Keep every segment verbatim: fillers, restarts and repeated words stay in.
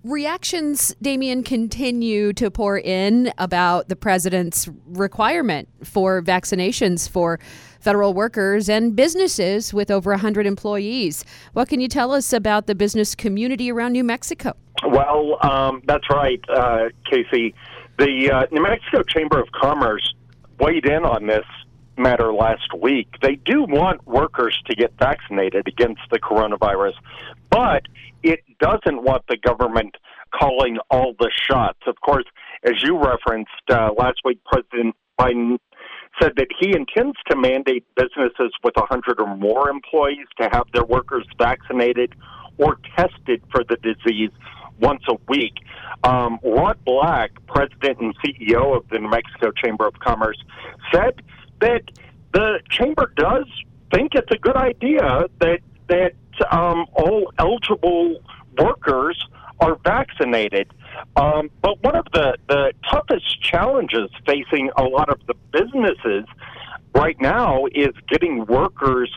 Reactions, Damien, continue to pour in about the president's requirement for vaccinations for federal workers and businesses with over one hundred employees. What can you tell us about the business community around New Mexico? Well, um, that's right, uh, Casey. The uh, New Mexico Chamber of Commerce weighed in on this matter last week. They do want workers to get vaccinated against the coronavirus, but it doesn't want the government calling all the shots. Of course, as you referenced, uh, last week President Biden said that he intends to mandate businesses with one hundred or more employees to have their workers vaccinated or tested for the disease once a week. Um, Rod Black, president and C E O of the New Mexico Chamber of Commerce, said that the chamber does think it's a good idea that that um, all eligible workers are vaccinated. Um, but one of the, the toughest challenges facing a lot of the businesses right now is getting workers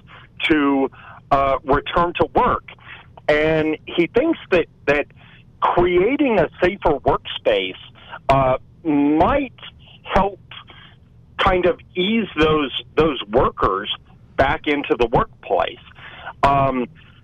to uh, return to work. And he thinks that, that creating a safer workspace uh, might help kind of ease those those workers back into the workplace. Um,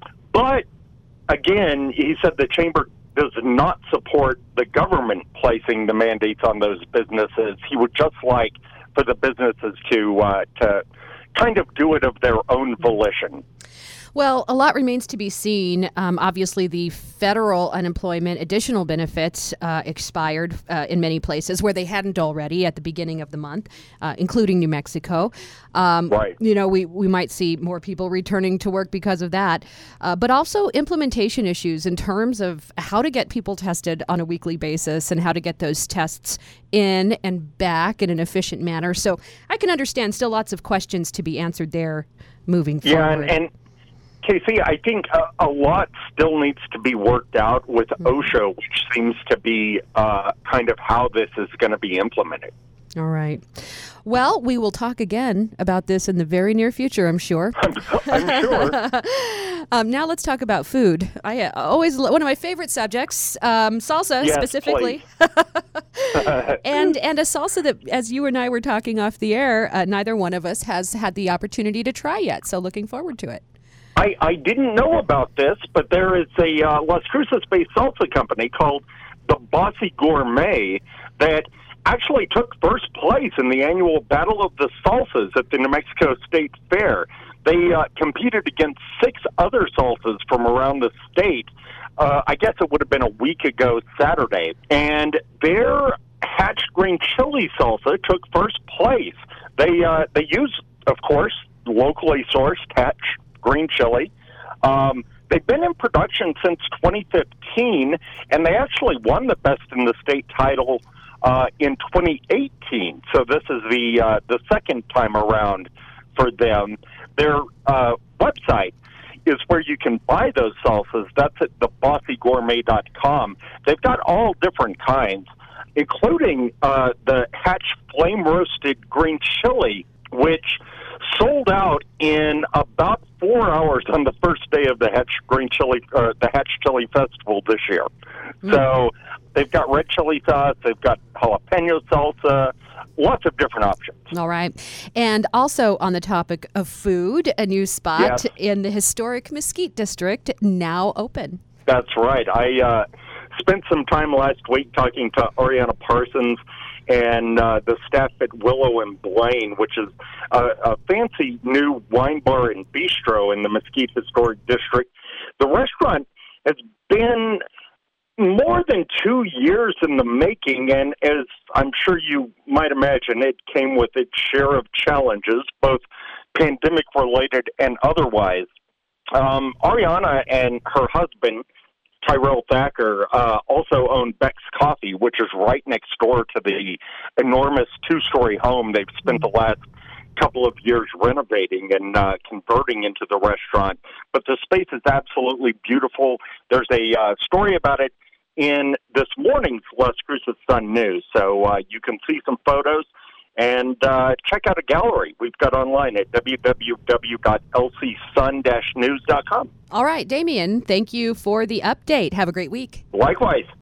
but again, he said the chamber does not support the government placing the mandates on those businesses. He would just like for the businesses to uh, to kind of do it of their own volition. Well, a lot remains to be seen. Um, obviously, the federal unemployment additional benefits uh, expired uh, in many places where they hadn't already at the beginning of the month, uh, including New Mexico. Um, right. You know, we, we might see more people returning to work because of that, uh, but also implementation issues in terms of how to get people tested on a weekly basis and how to get those tests in and back in an efficient manner. So I can understand still lots of questions to be answered there moving yeah, forward. Yeah, and, and Casey, I think a, a lot still needs to be worked out with OSHA, which seems to be uh, kind of how this is going to be implemented. All right. Well, we will talk again about this in the very near future, I'm sure. I'm, I'm sure. um, now let's talk about food. I uh, always one of my favorite subjects, um, salsa yes, specifically. and and a salsa that, as you and I were talking off the air, uh, neither one of us has had the opportunity to try yet. So looking forward to it. I, I didn't know about this, but there is a uh, Las Cruces-based salsa company called the Bossy Gourmet that actually took first place in the annual Battle of the Salsas at the New Mexico State Fair. They uh, competed against six other salsas from around the state. Uh, I guess it would have been a week ago Saturday. And their hatch green chili salsa took first place. They, uh, they use, of course, locally sourced hatch green chili. Um, they've been in production since twenty fifteen, and they actually won the Best in the State title uh, in twenty eighteen. So this is the uh, the second time around for them. Their uh, website is where you can buy those salsas. That's at the bossy gourmet dot com. They've got all different kinds, including uh, the Hatch Flame Roasted Green Chili, which sold out in about four hours on the first day of the Hatch Green Chili, uh, the Hatch Chili Festival this year. Mm-hmm. So they've got red chili sauce, they've got jalapeno salsa, lots of different options. All right. And also on the topic of food, a new spot yes. in the historic Mesquite District now open. That's right. I uh, spent some time last week talking to Ariana Parsons and uh, the staff at Willow and Blaine, which is a, a fancy new wine bar and bistro in the Mesquite Historic District. The restaurant has been more than two years in the making, and as I'm sure you might imagine, it came with its share of challenges, both pandemic-related and otherwise. Um, Ariana and her husband, Tyrell Thacker, uh, also own Beck's Coffee, which is right next door to the enormous two-story home they've spent the last couple of years renovating and uh, converting into the restaurant. But the space is absolutely beautiful. There's a uh, story about it in this morning's Las Cruces Sun News, so uh, you can see some photos and uh, check out a gallery we've got online at w w w dot l c sun dash news dot com. All right, Damien, thank you for the update. Have a great week. Likewise.